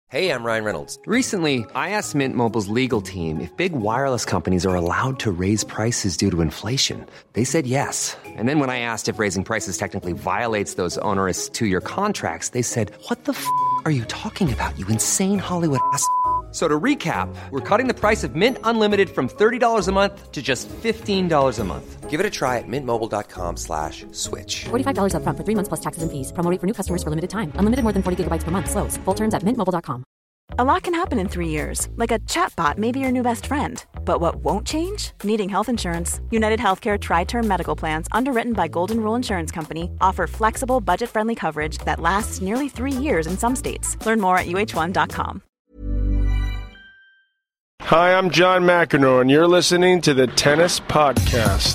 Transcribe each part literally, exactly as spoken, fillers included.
Hey, I'm Ryan Reynolds. Recently, I asked Mint Mobile's legal team if big wireless companies are allowed to raise prices due to inflation. They said yes. And then when I asked if raising prices technically violates those onerous two-year contracts, they said, what the f*** are you talking about, you insane Hollywood ass f- So to recap, we're cutting the price of Mint Unlimited from thirty dollars a month to just fifteen dollars a month. Give it a try at mintmobile.com slash switch. forty-five dollars up front for three months plus taxes and fees. Promo rate for new customers for limited time. Unlimited more than forty gigabytes per month. Slows full terms at mint mobile dot com. A lot can happen in three years, like a chatbot may be your new best friend. But what won't change? Needing health insurance. United Healthcare Tri-Term Medical Plans, underwritten by Golden Rule Insurance Company, offer flexible, budget-friendly coverage that lasts nearly three years in some states. Learn more at U H one dot com. Hi, I'm John McEnroe, and you're listening to the Tennis Podcast.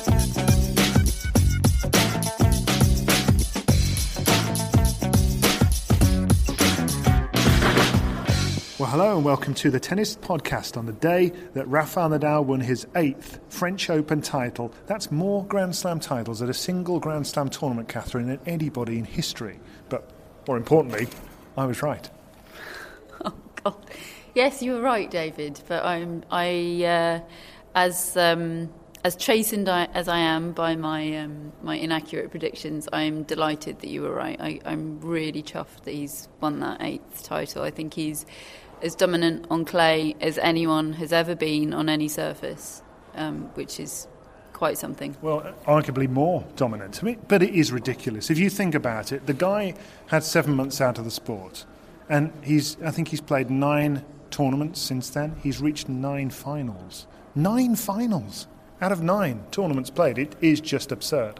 Well, hello and welcome to the Tennis Podcast on the day that Rafael Nadal won his eighth French Open title. That's more Grand Slam titles at a single Grand Slam tournament, Catherine, than anybody in history. But more importantly, I was right. Oh, God. Yes, you were right, David. But I'm, I, uh, as um, as chastened I, as I am by my um, my inaccurate predictions, I'm delighted that you were right. I, I'm really chuffed that he's won that eighth title. I think he's as dominant on clay as anyone has ever been on any surface, um, which is quite something. Well, arguably more dominant. I mean, but it is ridiculous. If you think about it, the guy had seven months out of the sport, and he's I think he's played nine tournaments since then. He's reached nine finals. Nine finals out of nine tournaments played. It is just absurd.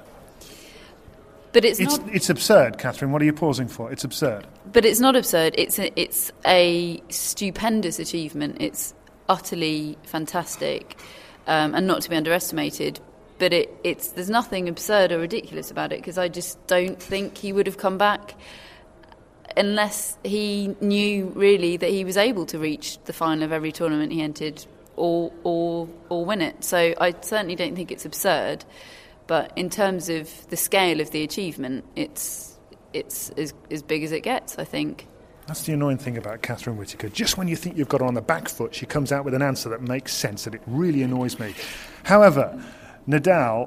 But it's, it's not. It's absurd, Catherine. What are you pausing for? It's absurd. But it's not absurd. It's a, it's a stupendous achievement. It's utterly fantastic, um, and not to be underestimated. But it, it's there's nothing absurd or ridiculous about it, because I just don't think he would have come back unless he knew really that he was able to reach the final of every tournament he entered, or or or win it. So I certainly don't think it's absurd. But in terms of the scale of the achievement, it's it's as, as big as it gets, I think. That's the annoying thing about Catherine Whitaker. Just when you think you've got her on the back foot, she comes out with an answer that makes sense, and it really annoys me. However, Nadal,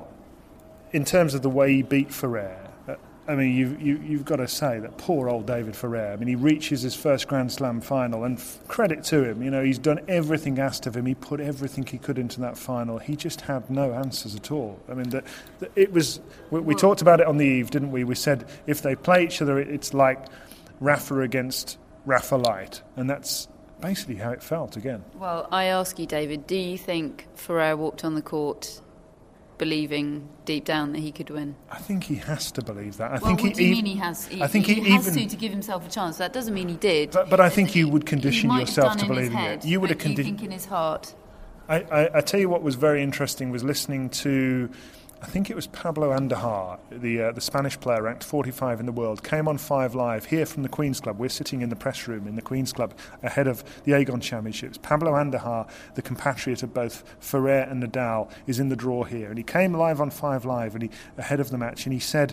in terms of the way he beat Ferrer, I mean, you've, you, you've got to say that poor old David Ferrer, I mean, he reaches his first Grand Slam final, and f- credit to him, you know, he's done everything asked of him. He put everything he could into that final. He just had no answers at all. I mean, the, the, it was, we, we talked about it on the eve, didn't we? We said if they play each other, it's like Rafa against Rafa Light, and that's basically how it felt again. Well, I ask you, David, do you think Ferrer walked on the court believing deep down that he could win? I think he has to believe that. I well, think what he do you ev- mean he has? He, I think he, he has even, to to give himself a chance. That doesn't mean he did. But, but I think you would condition he yourself to believe believing head, it. You would have conditioned. conditioned. think in his heart. I, I, I tell you what was very interesting was listening to, I think it was Pablo Andujar, the uh, the Spanish player, ranked forty-five in the world, came on Five Live here from the Queen's Club. We're sitting in the press room in the Queen's Club ahead of the Aegon Championships. Pablo Andujar, the compatriot of both Ferrer and Nadal, is in the draw here. And he came live on Five Live and he ahead of the match, and he said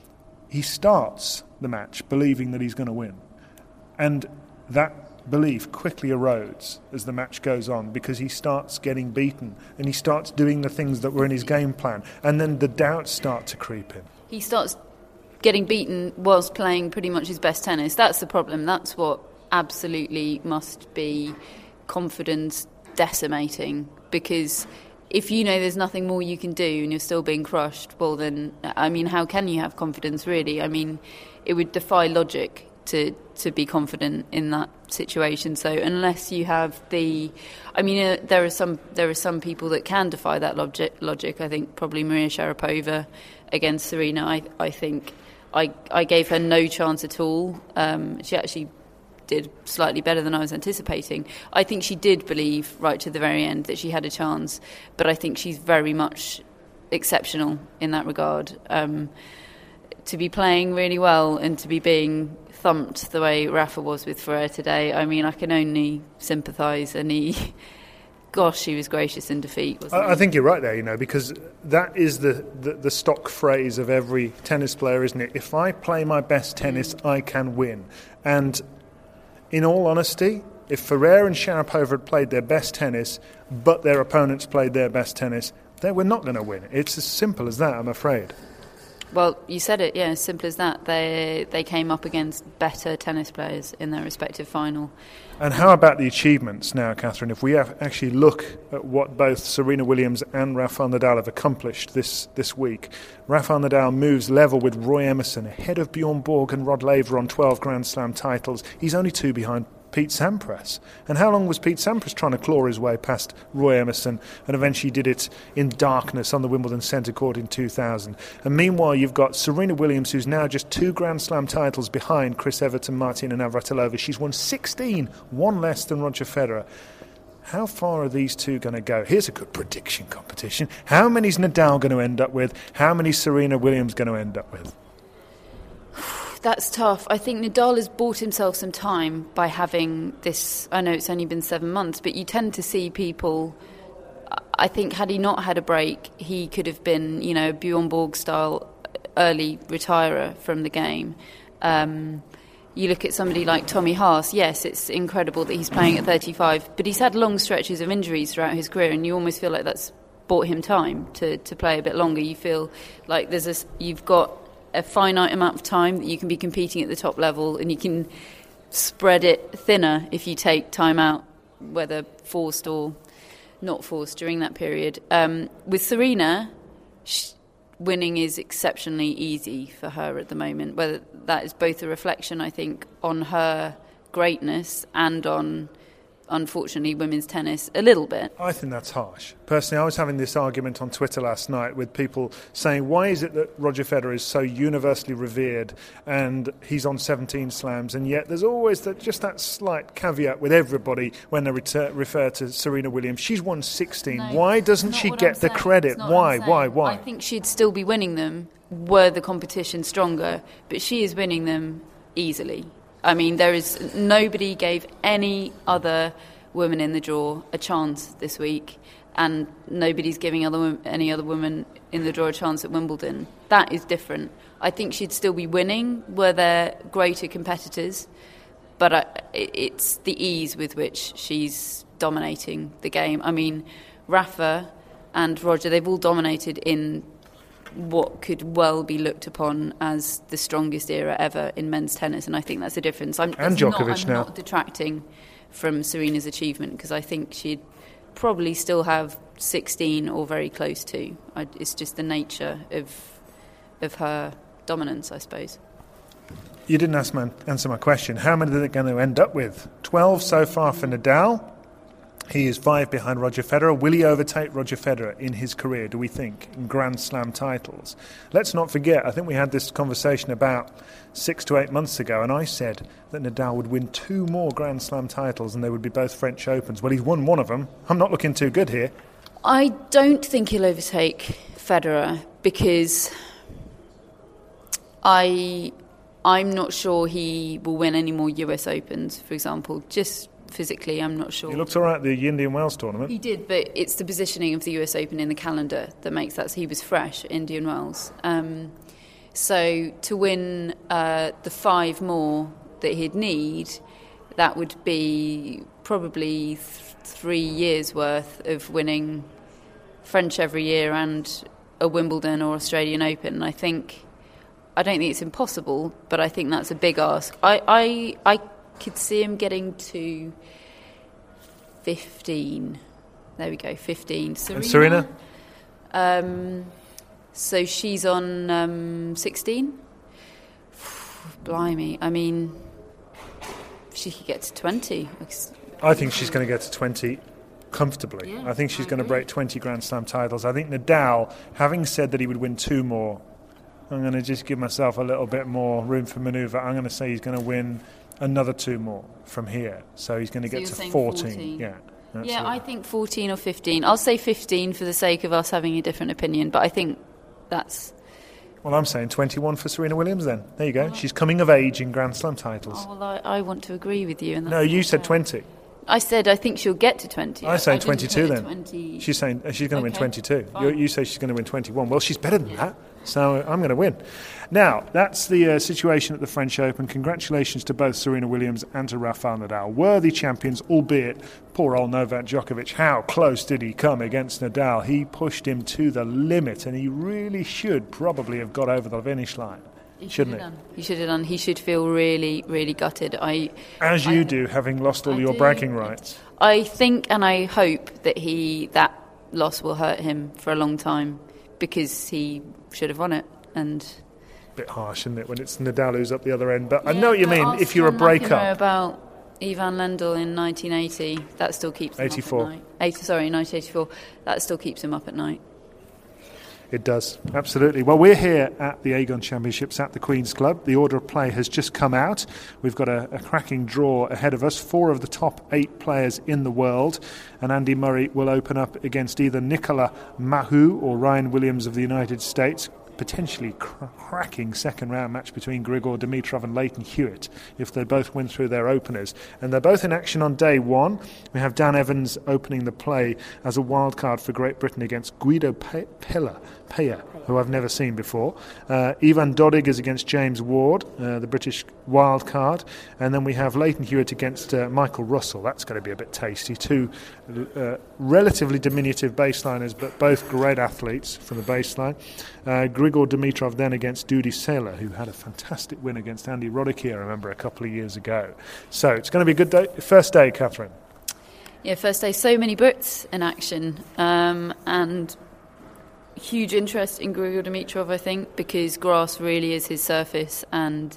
he starts the match believing that he's going to win. And that belief quickly erodes as the match goes on, because he starts getting beaten and he starts doing the things that were in his game plan, and then the doubts start to creep in. He starts getting beaten whilst playing pretty much his best tennis. That's the problem. That's what absolutely must be confidence decimating, because if you know there's nothing more you can do and you're still being crushed, well then, I mean, how can you have confidence really? I mean, it would defy logic to to be confident in that situation. So unless you have the, I mean, uh, there are some there are some people that can defy that logic. Logic. I think probably Maria Sharapova against Serena. I I think I I gave her no chance at all. Um, she actually did slightly better than I was anticipating. I think she did believe right to the very end that she had a chance, but I think she's very much exceptional in that regard. Um, to be playing really well and to be being thumped the way Rafa was with Ferrer today, I mean, I can only sympathise. And he, gosh, he was gracious in defeat, wasn't I, he? I think you're right there, you know, because that is the, the, the stock phrase of every tennis player, isn't it? If I play my best tennis, mm. I can win. And in all honesty, if Ferrer and Sharapova had played their best tennis, but their opponents played their best tennis, they were not going to win. It's as simple as that, I'm afraid. Well, you said it, yeah, as simple as that. They they came up against better tennis players in their respective final. And how about the achievements now, Catherine? If we have actually look at what both Serena Williams and Rafael Nadal have accomplished this, this week, Rafael Nadal moves level with Roy Emerson, ahead of Bjorn Borg and Rod Laver on twelve Grand Slam titles. He's only two behind Pete Sampras. And how long was Pete Sampras trying to claw his way past Roy Emerson, and eventually did it in darkness on the Wimbledon Centre Court in two thousand? And meanwhile, you've got Serena Williams, who's now just two Grand Slam titles behind Chris Everton, Martina Navratilova. She's won sixteen, one less than Roger Federer. How far are these two going to go? Here's a good prediction competition. How many's Nadal going to end up with? How many Serena Williams going to end up with? That's tough. I think Nadal has bought himself some time by having this. I know it's only been seven months, but you tend to see people. I think had he not had a break, he could have been, you know, Bjorn Borg style early retirer from the game. Um, you look at somebody like Tommy Haas. Yes, it's incredible that he's playing at thirty-five, but he's had long stretches of injuries throughout his career, and you almost feel like that's bought him time to, to play a bit longer. You feel like there's a, you've got a finite amount of time that you can be competing at the top level, and you can spread it thinner if you take time out, whether forced or not forced during that period. Um, with Serena, sh- winning is exceptionally easy for her at the moment, whether that is both a reflection, I think, on her greatness and on, unfortunately, women's tennis a little bit. I think that's harsh. Personally, I was having this argument on Twitter last night with people saying, why is it that Roger Federer is so universally revered and he's on seventeen slams, and yet there's always that, just that slight caveat with everybody when they reter- refer to Serena Williams. She's won sixteen. No, why doesn't she get the credit? Why, why, why? I think she'd still be winning them were the competition stronger, but she is winning them easily. I mean, there is nobody gave any other woman in the draw a chance this week, and nobody's giving other any other woman in the draw a chance at Wimbledon. That is different. I think she'd still be winning were there greater competitors, but I, it's the ease with which she's dominating the game. I mean, Rafa and Roger, they've all dominated in what could well be looked upon as the strongest era ever in men's tennis, and I think that's the difference. I'm, and Djokovic not, I'm now. not detracting from Serena's achievement, because I think she'd probably still have sixteen or very close to. I, it's just the nature of of her dominance, I suppose. You didn't ask my, answer my question. How many are they going to end up with? twelve so far for Nadal. He is five behind Roger Federer. Will he overtake Roger Federer in his career, do we think, in Grand Slam titles? Let's not forget, I think we had this conversation about six to eight months ago, and I said that Nadal would win two more Grand Slam titles and they would be both French Opens. Well, he's won one of them. I'm not looking too good here. I don't think he'll overtake Federer, because I, I'm not sure he will win any more U S Opens, for example, just physically, I'm not sure. He looked all right at the Indian Wells tournament. He did, but it's the positioning of the U S Open in the calendar that makes that. So he was fresh at Indian Wells. Um, so to win uh, the five more that he'd need, that would be probably th- three years' worth of winning French every year and a Wimbledon or Australian Open. And I think, I don't think it's impossible, but I think that's a big ask. I, I, I could see him getting to fifteen. There we go, fifteen. Serena? And Serena? Um, so she's on um, sixteen. Blimey. I mean, she could get to twenty. I think she's going to get to twenty comfortably. Yeah, I think she's I going to agree. break twenty Grand Slam titles. I think Nadal, having said that he would win two more, I'm going to just give myself a little bit more room for manoeuvre. I'm going to say he's going to win another two more from here. So he's going to So get you're to saying fourteen. fourteen. Yeah. Absolutely. Yeah, I think fourteen or fifteen. I'll say fifteen for the sake of us having a different opinion, but I think that's... Well, I'm saying twenty-one for Serena Williams then. There you go. She's coming of age in Grand Slam titles. Oh, well, I, I want to agree with you. And No, you said twenty. I said I think she'll get to twenty. I say I twenty-two then. twenty She's saying she's going to win Okay, twenty-two. fine. You, you say she's going to win twenty-one. Well, she's better than that, so I'm going to win. Now, that's the uh, situation at the French Open. Congratulations to both Serena Williams and to Rafael Nadal. Worthy champions, albeit poor old Novak Djokovic. How close did he come against Nadal? He pushed him to the limit, and he really should probably have got over the finish line. He Shouldn't should have he? done. He should have done. He should feel really, really gutted. I, As you I- do, having lost all I your do. bragging rights. I think and I hope that he that loss will hurt him for a long time because he should have won it. And Bit harsh, isn't it, when it's Nadal who's up the other end? But I Yeah, know what you but mean. ask If you're a John McEnroe breakup, about Ivan Lendl in nineteen eighty, that still keeps him eighty-four. up at night. eighty, sorry, nineteen eighty-four, that still keeps him up at night. it does, absolutely. Well, we're here at the Aegon Championships at the Queen's Club. The order of play has just come out. We've got a, a cracking draw ahead of us. Four of the top eight players in the world. And Andy Murray will open up against either Nicolas Mahut or Ryan Williams of the United States. Potentially cr- cracking second round match between Grigor Dimitrov and Leighton Hewitt if they both win through their openers. And they're both in action on day one. We have Dan Evans opening the play as a wild card for Great Britain against Guido Pe- Pella, Peya, who I've never seen before. Uh, Ivan Dodig is against James Ward, uh, the British wild card. And then we have Leighton Hewitt against uh, Michael Russell. That's going to be a bit tasty. Two uh, relatively diminutive baseliners, but both great athletes from the baseline. Uh, Grigor Dimitrov then against Dudi Sela, who had a fantastic win against Andy Roddick, I remember, a couple of years ago. So it's going to be a good day. First day, Catherine. Yeah, first day, so many Brits in action, um, and huge interest in Grigor Dimitrov, I think, because grass really is his surface, and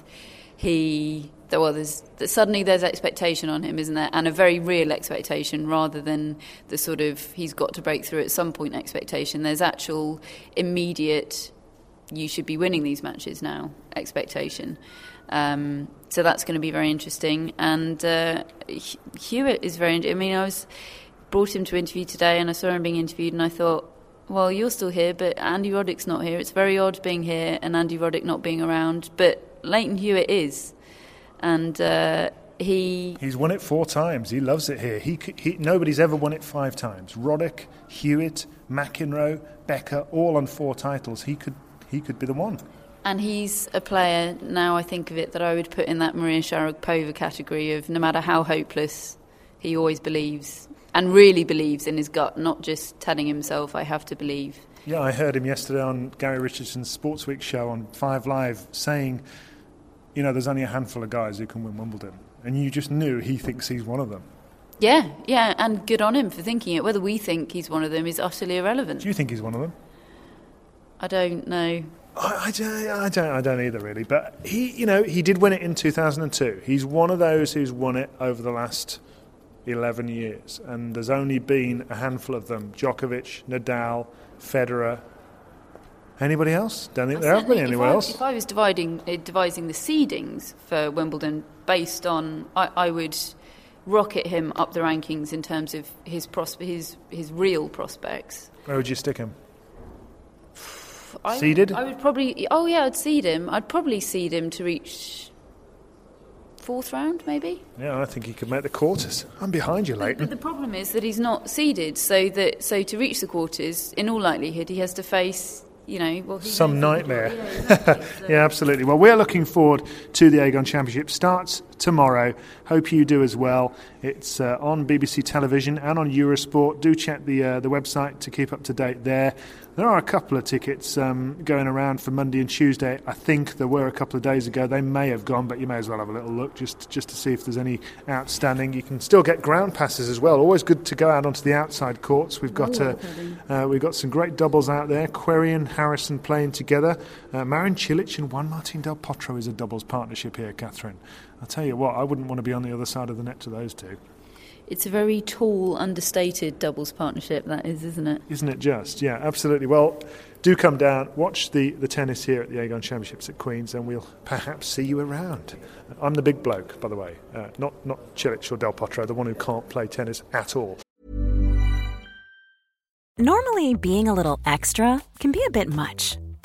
he, well, there's suddenly there's expectation on him, isn't there? And a very real expectation rather than the sort of he's got to break through at some point expectation. There's actual immediate, you should be winning these matches now expectation. Um, so that's going to be very interesting. And uh, Hewitt is very, I mean, I was brought him to interview today and I saw him being interviewed and I thought, well, you're still here, but Andy Roddick's not here. It's very odd being here and Andy Roddick not being around. But Leighton Hewitt is. And uh, he... He's won it four times. He loves it here. He, he Nobody's ever won it five times. Roddick, Hewitt, McEnroe, Becker, all on four titles. He could he could be the one. And he's a player, now I think of it, that I would put in that Maria Sharapova category of no matter how hopeless, he always believes. And really believes in his gut, not just telling himself, I have to believe. Yeah, I heard him yesterday on Gary Richardson's Sports Week show on Five Live saying, you know, there's only a handful of guys who can win Wimbledon. And you just knew he thinks he's one of them. Yeah, yeah, and good on him for thinking it. Whether we think he's one of them is utterly irrelevant. Do you think he's one of them? I don't know. I, I, don't, I don't. I don't either, really. But he, you know, he did win it in two thousand two. He's one of those who's won it over the last eleven years, and there's only been a handful of them: Djokovic, Nadal, Federer. Anybody else? Don't think there have been anywhere if I, else. If I was dividing, uh, devising the seedings for Wimbledon based on, I, I would rocket him up the rankings in terms of his prospe- his his real prospects. Where would you stick him? I, Seeded? I would probably. Oh yeah, I'd seed him. I'd probably seed him to reach fourth round, maybe. Yeah, I think he could make the quarters. I'm behind you, But Leighton. the problem is that he's not seeded, so that so to reach the quarters, in all likelihood, he has to face, you know, well, he Some knows nightmare. Yeah, exactly. So- Yeah, absolutely. Well, we're looking forward to the Aegon Championship. Starts tomorrow. Hope you do as well. It's uh, on B B C Television and on Eurosport. Do check the uh, the website to keep up to date there. There are a couple of tickets um, going around for Monday and Tuesday. I think there were a couple of days ago. They may have gone, but you may as well have a little look just just to see if there's any outstanding. You can still get ground passes as well. Always good to go out onto the outside courts. We've got uh, uh, we've got some great doubles out there. Querrey and Harrison playing together. Uh, Marin Cilic and Juan Martín del Potro is a doubles partnership here, Catherine. I'll tell you what, I wouldn't want to be on the other side of the net to those two. It's a very tall, understated doubles partnership, that is, isn't it? Isn't it just? Yeah, absolutely. Well, do come down, watch the, the tennis here at the Aegon Championships at Queen's, and we'll perhaps see you around. I'm the big bloke, by the way, uh, not not Cilic or Del Potro, the one who can't play tennis at all. Normally, being a little extra can be a bit much,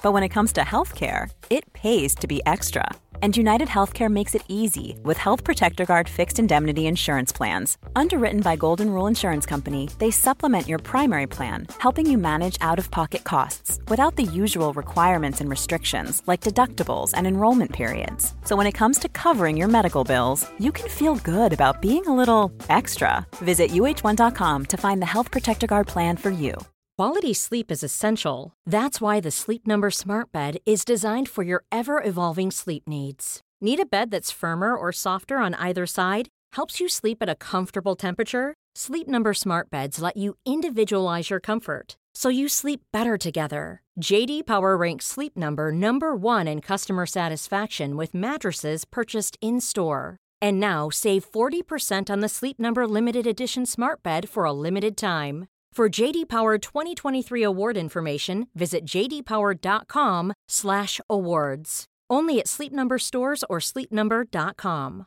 But when it comes to healthcare, it pays to be extra. And United Healthcare makes it easy with Health Protector Guard fixed indemnity insurance plans. Underwritten by Golden Rule Insurance Company, they supplement your primary plan, helping you manage out-of-pocket costs without the usual requirements and restrictions like deductibles and enrollment periods. So when it comes to covering your medical bills, you can feel good about being a little extra. Visit U H one dot com to find the Health Protector Guard plan for you. Quality sleep is essential. That's why the Sleep Number Smart Bed is designed for your ever-evolving sleep needs. Need a bed that's firmer or softer on either side? Helps you sleep at a comfortable temperature? Sleep Number Smart Beds let you individualize your comfort, so you sleep better together. J D Power ranks Sleep Number number one in customer satisfaction with mattresses purchased in-store. And now save forty percent on the Sleep Number Limited Edition Smart Bed for a limited time. For J D Power twenty twenty-three award information, visit j d power dot com slash awards. Only at Sleep Number stores or sleep number dot com.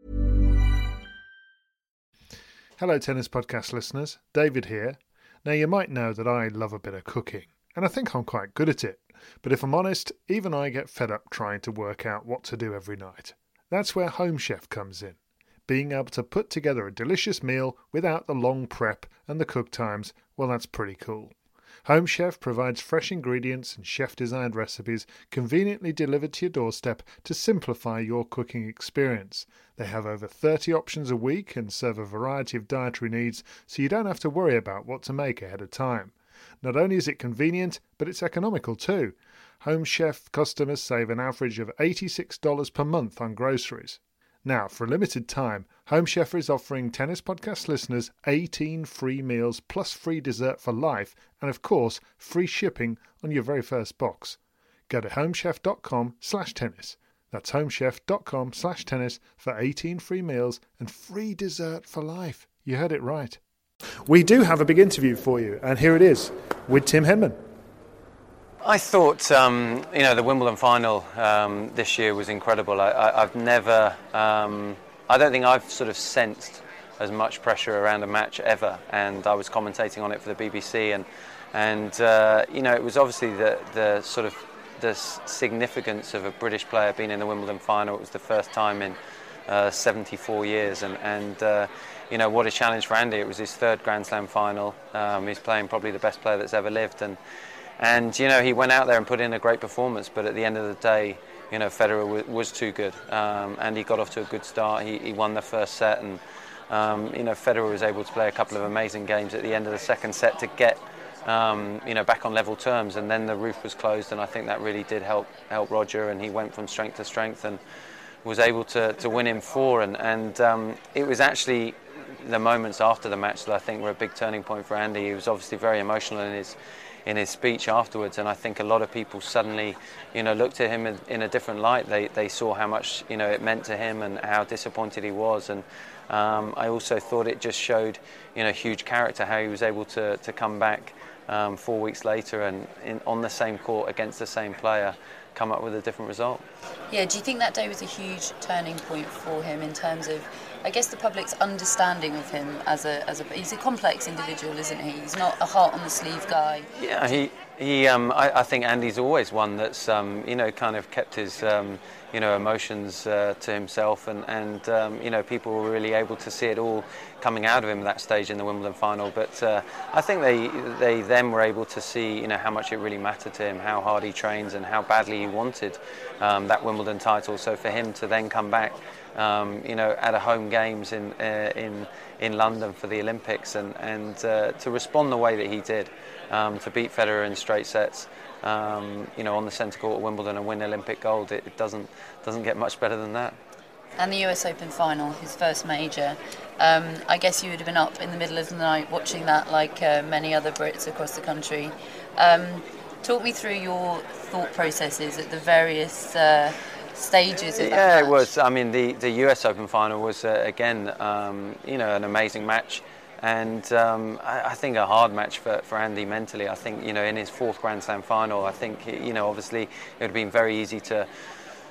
Hello, Tennis Podcast listeners. David here. Now, you might know that I love a bit of cooking, and I think I'm quite good at it. But if I'm honest, even I get fed up trying to work out what to do every night. That's where Home Chef comes in. Being able to put together a delicious meal without the long prep and the cook times, well, that's pretty cool. Home Chef provides fresh ingredients and chef-designed recipes conveniently delivered to your doorstep to simplify your cooking experience. They have over thirty options a week and serve a variety of dietary needs, so you don't have to worry about what to make ahead of time. Not only is it convenient, but it's economical too. Home Chef customers save an average of eighty-six dollars per month on groceries. Now, for a limited time, Home Chef is offering Tennis Podcast listeners eighteen free meals plus free dessert for life and, of course, free shipping on your very first box. Go to homechef.com slash tennis. That's homechef.com slash tennis for eighteen free meals and free dessert for life. You heard it right. We do have a big interview for you, and here it is with Tim Henman. I thought, um, you know, the Wimbledon final um, this year was incredible. I, I, I've never, um, I don't think I've sort of sensed as much pressure around a match ever. And I was commentating on it for the B B C, and and uh, you know, it was obviously the the sort of the significance of a British player being in the Wimbledon final. It was the first time in uh, seventy-four years, and and uh, you know, what a challenge for Andy. It was his third Grand Slam final. Um, he's playing probably the best player that's ever lived, and. And, you know, he went out there and put in a great performance, but at the end of the day, you know, Federer w- was too good. Um, and he got off to a good start. He, he won the first set, and, um, you know, Federer was able to play a couple of amazing games at the end of the second set to get, um, you know, back on level terms. And then the roof was closed, and I think that really did help help Roger, and he went from strength to strength and was able to, to win in four. And, and um, it was actually the moments after the match that I think were a big turning point for Andy. He was obviously very emotional in his in his speech afterwards, and I think a lot of people suddenly, you know, looked at him in, in a different light. They they saw how much, you know, it meant to him and how disappointed he was. And um, I also thought it just showed, you know, huge character, how he was able to to come back um, four weeks later and in, on the same court against the same player, come up with a different result. Yeah, do you think that day was a huge turning point for him in terms of, I guess, the public's understanding of him as a as a he's a complex individual, isn't he? He's not a heart on the sleeve guy. Yeah, he he. Um, I, I think Andy's always one that's um, you know, kind of kept his um, you know, emotions uh, to himself, and and um, you know, people were really able to see it all coming out of him at that stage in the Wimbledon final. But uh, I think they they then were able to see, you know, how much it really mattered to him, how hard he trains, and how badly he wanted um, that Wimbledon title. So for him to then come back, Um, you know, at a home games in uh, in in London for the Olympics, and and uh, to respond the way that he did, um, to beat Federer in straight sets, um, you know, on the centre court at Wimbledon and win Olympic gold, it, it doesn't doesn't get much better than that. And the U S Open final, his first major. Um, I guess you would have been up in the middle of the night watching that, like uh, many other Brits across the country. Um, talk me through your thought processes at the various. Uh, stages of that yeah match. It was, I mean, the the U S Open final was uh, again um, you know, an amazing match, and um, I, I think a hard match for, for Andy mentally. I think, you know, in his fourth Grand Slam final, I think, you know, obviously it would have been very easy to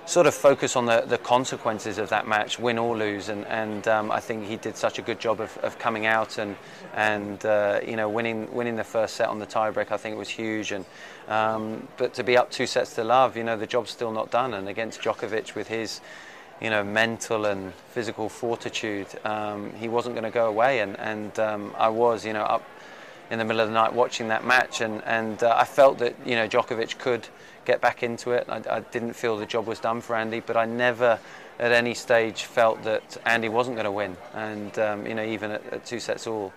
sort of focus on the, the consequences of that match, win or lose, and, and um, I think he did such a good job of, of coming out and and uh, you know winning winning the first set on the tiebreak. I think it was huge, and um, but to be up two sets to love, you know the job's still not done, and against Djokovic with his you know mental and physical fortitude, um, he wasn't going to go away, and and um, I was you know up in the middle of the night watching that match, and and uh, I felt that you know Djokovic could get back into it. I, I didn't feel the job was done for Andy, but I never at any stage felt that Andy wasn't going to win. And um, you know, even at, at two sets all,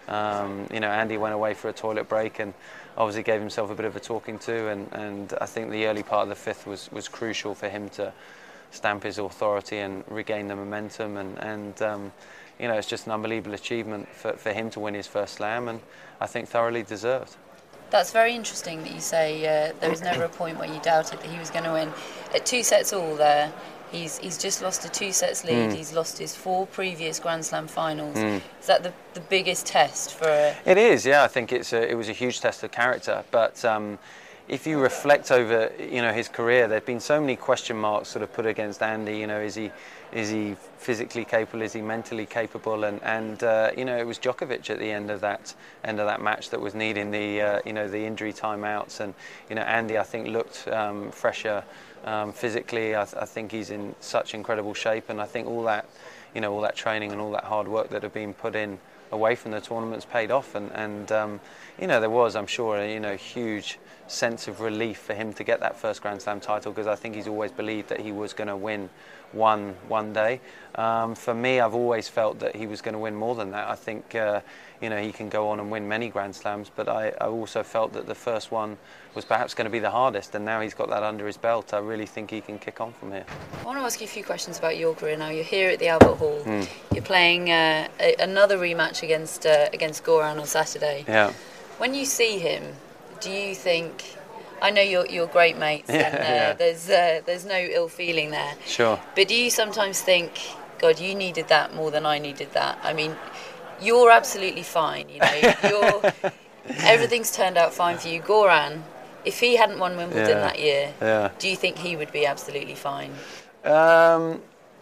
um, you know, Andy went away for a toilet break and obviously gave himself a bit of a talking to. And, and I think the early part of the fifth was was crucial for him to stamp his authority and regain the momentum. And and um, you know, it's just an unbelievable achievement for for him to win his first slam, and I think thoroughly deserved. That's very interesting that you say uh, there was never a point where you doubted that he was going to win. At two sets all there, he's he's just lost a two sets lead. Mm. He's lost his four previous Grand Slam finals. Mm. Is that the, the biggest test for a... It is, yeah. I think it's a, it was a huge test of character. But um, if you reflect over you know his career, there've been so many question marks sort of put against Andy. You know, is he is he physically capable? Is he mentally capable? And and uh, you know, it was Djokovic at the end of that end of that match that was needing the uh, you know the injury timeouts. And you know, Andy I think looked um, fresher um, physically. I, th- I think he's in such incredible shape, and I think all that you know all that training and all that hard work that had been put in away from the tournaments paid off. And and um, you know, there was, I'm sure, a, you know huge sense of relief for him to get that first Grand Slam title, because I think he's always believed that he was going to win one one day. Um, for me, I've always felt that he was going to win more than that. I think uh, you know he can go on and win many Grand Slams, but I, I also felt that the first one was perhaps going to be the hardest, and now he's got that under his belt. I really think he can kick on from here. I want to ask you a few questions about your career now. You're here at the Albert Hall. Mm. You're playing uh, a, another rematch against uh, against Goran on Saturday. Yeah. When you see him, do you think... I know you're you're great mates, yeah, and uh, yeah. there's uh, there's no ill feeling there. Sure. But do you sometimes think, God, you needed that more than I needed that? I mean, you're absolutely fine. You know, you're everything's turned out fine for you. Goran, if he hadn't won Wimbledon yeah, that year, yeah. do you think he would be absolutely fine? Um,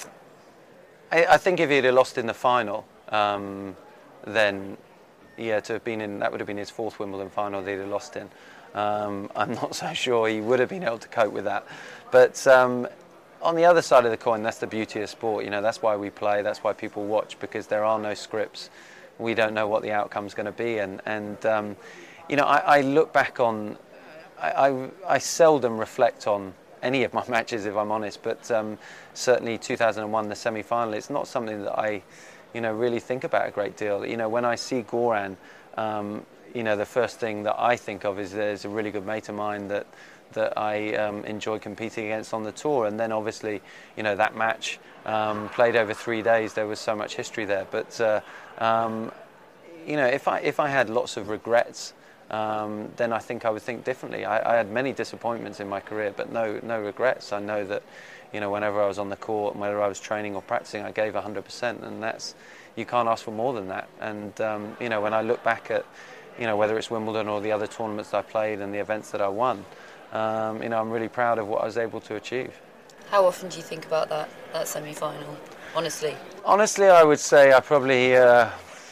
I, I think if he'd have lost in the final, um, then yeah, to have been in that would have been his fourth Wimbledon final that he'd have lost in. Um, I'm not so sure he would have been able to cope with that. But um, on the other side of the coin, that's the beauty of sport. You know, that's why we play. That's why people watch, because there are no scripts. We don't know what the outcome's going to be. And and um, you know, I, I look back on. I, I I seldom reflect on any of my matches, if I'm honest. But um, certainly two thousand one, the semi-final, it's not something that I, you know, really think about a great deal. You know, when I see Goran. Um, You know, the first thing that I think of is there's a really good mate of mine that that I um, enjoy competing against on the tour, and then obviously, you know, that match um, played over three days. There was so much history there, but uh, um, you know, if I if I had lots of regrets, um, then I think I would think differently. I, I had many disappointments in my career, but no no regrets. I know that, you know, whenever I was on the court, whether I was training or practicing, I gave one hundred percent, and that's you can't ask for more than that. And um, you know, when I look back at you know, whether it's Wimbledon or the other tournaments that I played and the events that I won, um, you know, I'm really proud of what I was able to achieve. How often do you think about that, that semi-final, honestly? Honestly, I would say I probably, uh,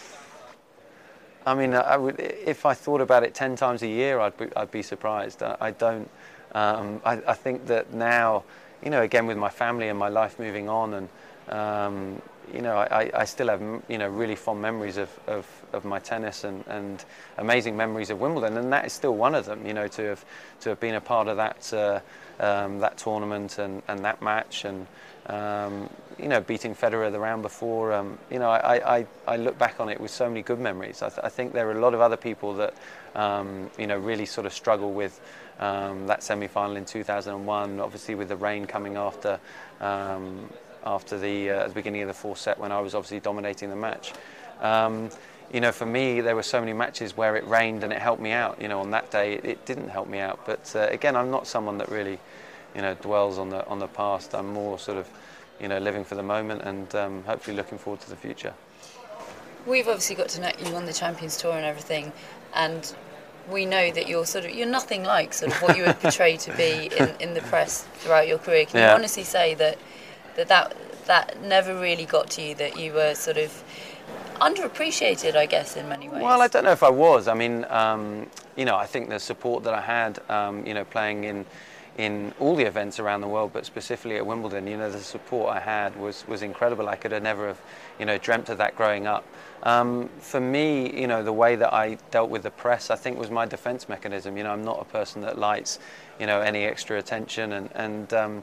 I mean, I would, if I thought about it ten times a year, I'd be, I'd be surprised. I, I don't, um, I, I think that now, you know, again with my family and my life moving on, and um, you know, I, I still have, you know, really fond memories of, of, of my tennis and, and amazing memories of Wimbledon, and that is still one of them. You know, to have to have been a part of that uh, um, that tournament and, and that match, and um, you know, beating Federer the round before. Um, you know, I, I, I look back on it with so many good memories. I, th- I think there are a lot of other people that um, you know really sort of struggle with um, that semi-final in two thousand one. Obviously, with the rain coming after. Um, after the, uh, the beginning of the fourth set, when I was obviously dominating the match. Um, you know, for me, there were so many matches where it rained and it helped me out. You know, on that day, it, it didn't help me out. But uh, again, I'm not someone that really, you know, dwells on the on the past. I'm more sort of, you know, living for the moment and um, hopefully looking forward to the future. We've obviously got to know you on the Champions Tour and everything, and we know that you're sort of you're nothing like sort of what you would portray to be in, in the press throughout your career. Can yeah. you honestly say that, that that that never really got to you, that you were sort of underappreciated, I guess, in many ways? Well, I don't know if I was. I mean, um, you know, I think the support that I had, um, you know, playing in in all the events around the world, but specifically at Wimbledon, you know, the support I had was was incredible. I could have never have, you know, dreamt of that growing up. Um, for me, you know, the way that I dealt with the press, I think, was my defence mechanism. You know, I'm not a person that likes, you know, any extra attention, and and um,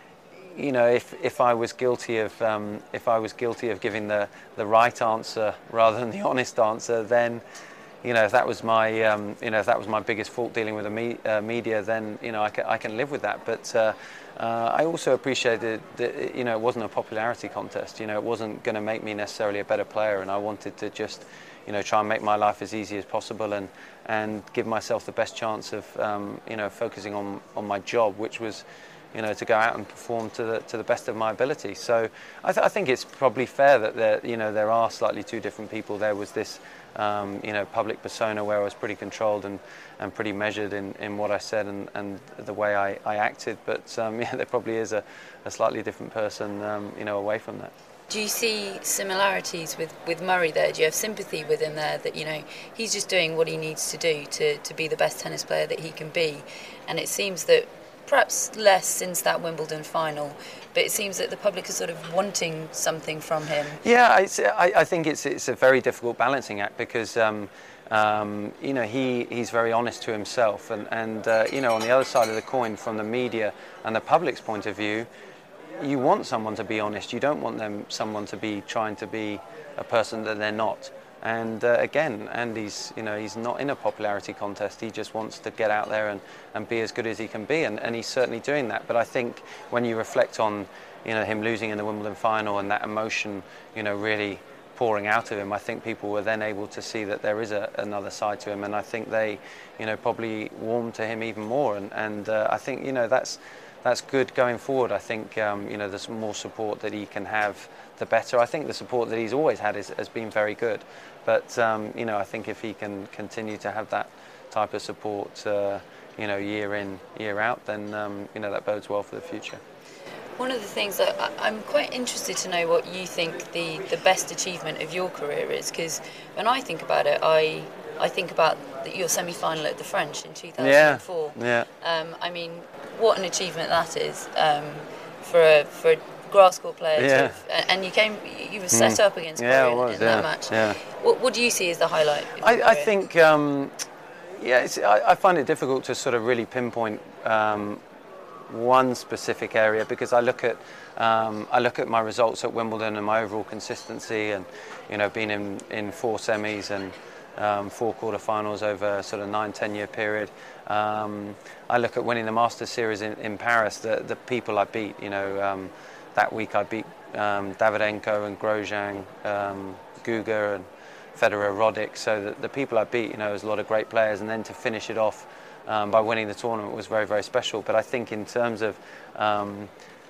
you know, if if I was guilty of um, if I was guilty of giving the the right answer rather than the honest answer, then, you know, if that was my um, you know if that was my biggest fault dealing with the me, uh, media, then, you know, I can I can live with that. But uh, uh, I also appreciated that, you know, it wasn't a popularity contest. You know, it wasn't going to make me necessarily a better player, and I wanted to just, you know, try and make my life as easy as possible, and and give myself the best chance of um, you know focusing on on my job, which was, you know, to go out and perform to the to the best of my ability. So I, th- I think it's probably fair that there, you know, there are slightly two different people. There was this, um, you know, public persona where I was pretty controlled and, and pretty measured in, in what I said and, and the way I, I acted. But um, yeah, there probably is a, a slightly different person, um, you know, away from that. Do you see similarities with, with Murray there? Do you have sympathy with him there, that, you know, he's just doing what he needs to do to, to be the best tennis player that he can be? And it seems that perhaps less since that Wimbledon final, but it seems that the public is sort of wanting something from him. Yeah, it's, I, I think it's it's a very difficult balancing act, because um, um, you know he, he's very honest to himself, and and uh, you know, on the other side of the coin, from the media and the public's point of view, you want someone to be honest. You don't want them someone to be trying to be a person that they're not. And uh, again, Andy's, you know, he's not in a popularity contest. He just wants to get out there and, and be as good as he can be, and, and he's certainly doing that. But I think when you reflect on, you know, him losing in the Wimbledon final and that emotion, you know, really pouring out of him, I think people were then able to see that there is a, another side to him, and I think they, you know, probably warmed to him even more. And, and uh, I think, you know, that's that's good going forward. I think, um, you know, there's more support that he can have, the better. I think the support that he's always had is, has been very good. But, um, you know, I think if he can continue to have that type of support, uh, you know, year in, year out, then, um, you know, that bodes well for the future. One of the things that I, I'm quite interested to know what you think the, the best achievement of your career is, because when I think about it, I I think about the, your semi-final at the French in two thousand four. Yeah. yeah. Um, I mean, what an achievement that is um, for a, for a grass court player. Yeah. To have, and you came, you were set mm. up against yeah, Murray in, was, in yeah. that match. Yeah. What, what do you see as the highlight of your I, I career? think, um, yeah, it's, I, I find it difficult to sort of really pinpoint um, one specific area, because I look at um, I look at my results at Wimbledon and my overall consistency, and, you know, being in, in four semis and um, four quarterfinals over a sort of nine, ten year period. Um, I look at winning the Masters series in, in Paris, the, the people I beat, you know, um, that week I beat um, Davydenko and Grosjean, um, Guga and Federer, Roddick. So the, the people I beat, you know, there's a lot of great players, and then to finish it off um, by winning the tournament was very, very special. But I think in terms of um,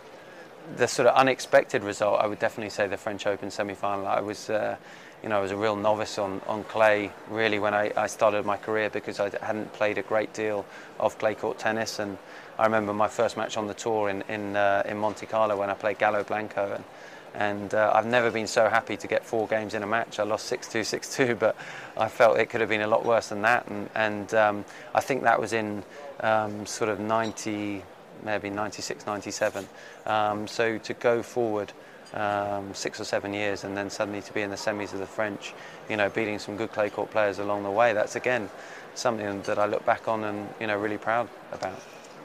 the sort of unexpected result, I would definitely say the French Open semi-final. I was, uh, you know, I was a real novice on, on clay, really, when I, I started my career, because I hadn't played a great deal of clay court tennis. And I remember my first match on the tour in in, uh, in Monte Carlo, when I played Gallo Blanco, and and uh, I've never been so happy to get four games in a match. I lost six two, six two, but I felt it could have been a lot worse than that. And and um, I think that was in um, sort of ninety, maybe ninety-six, ninety-seven. Um, so to go forward um, six or seven years, and then suddenly to be in the semis of the French, you know, beating some good clay court players along the way, that's again something that I look back on and, you know, really proud about.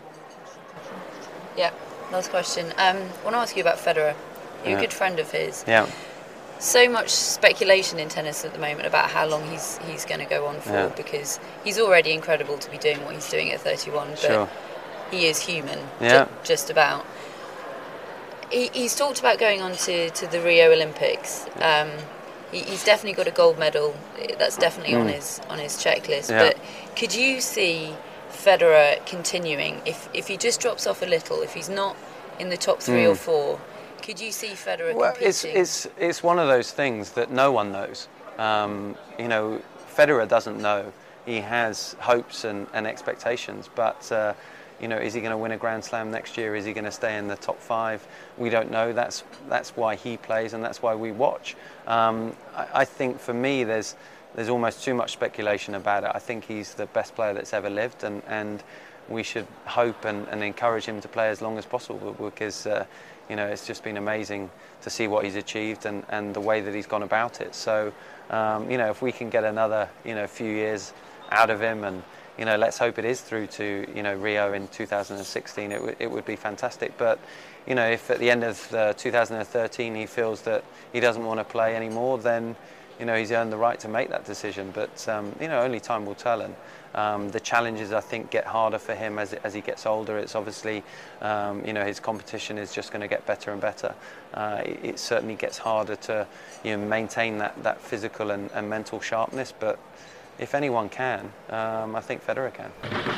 Yeah, last question. Um, I want to ask you about Federer. You're yeah. a good friend of his. Yeah. So much speculation in tennis at the moment about how long he's he's going to go on for, yeah. because he's already incredible to be doing what he's doing at thirty-one, but sure. he is human, yeah. ju- just about. He, he's talked about going on to, to the Rio Olympics. Um, he, he's definitely got a gold medal. That's definitely mm. on his on his checklist. Yeah. But could you see Federer continuing, if if he just drops off a little, if he's not in the top three mm. or four? Could you see Federer well, competing? it's it's it's one of those things that no one knows. Um, you know, Federer doesn't know he has hopes and, and expectations, but uh, you know, is he going to win a Grand Slam next year? Is he going to stay in the top five? We don't know. That's that's why he plays, and that's why we watch. Um, I, I think for me, there's there's almost too much speculation about it. I think he's the best player that's ever lived, and, and we should hope and, and encourage him to play as long as possible, because uh, you know, it's just been amazing to see what he's achieved and, and the way that he's gone about it. So um, you know, if we can get another you know few years out of him, and you know, let's hope it is through to you know Rio in two thousand sixteen. It, w- it would be fantastic. But you know, if at the end of uh, two thousand thirteen he feels that he doesn't want to play anymore, then you know he's earned the right to make that decision. But um, you know, only time will tell. And um, the challenges, I think, get harder for him as as he gets older. It's obviously um, you know his competition is just going to get better and better. Uh, it, it certainly gets harder to you know maintain that that physical and, and mental sharpness, but if anyone can, um, I think Federer can.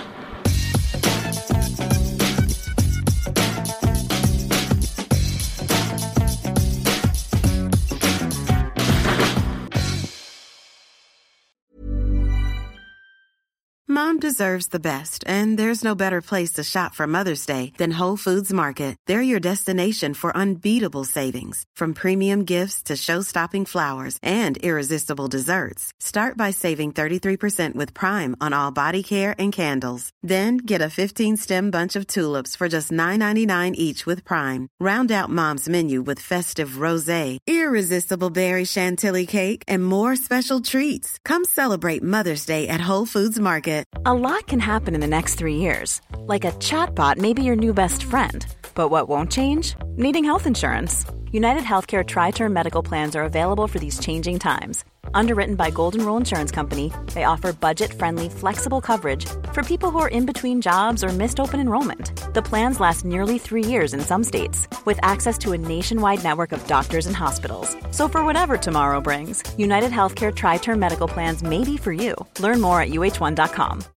Mom deserves the best, and there's no better place to shop for Mother's Day than Whole Foods Market. They're your destination for unbeatable savings, from premium gifts to show-stopping flowers and irresistible desserts. Start by saving thirty-three percent with Prime on all body care and candles. Then get a fifteen-stem bunch of tulips for just nine ninety-nine each with Prime. Round out Mom's menu with festive rosé, irresistible berry chantilly cake, and more special treats. Come celebrate Mother's Day at Whole Foods Market. A lot can happen in the next three years. Like a chatbot may be your new best friend. But what won't change? Needing health insurance. United Healthcare Tri-Term Medical Plans are available for these changing times. Underwritten by Golden Rule Insurance Company, they offer budget-friendly, flexible coverage for people who are in between jobs or missed open enrollment. The plans last nearly three years in some states, with access to a nationwide network of doctors and hospitals. So for whatever tomorrow brings, United Healthcare Tri-Term Medical Plans may be for you. Learn more at U H one dot com.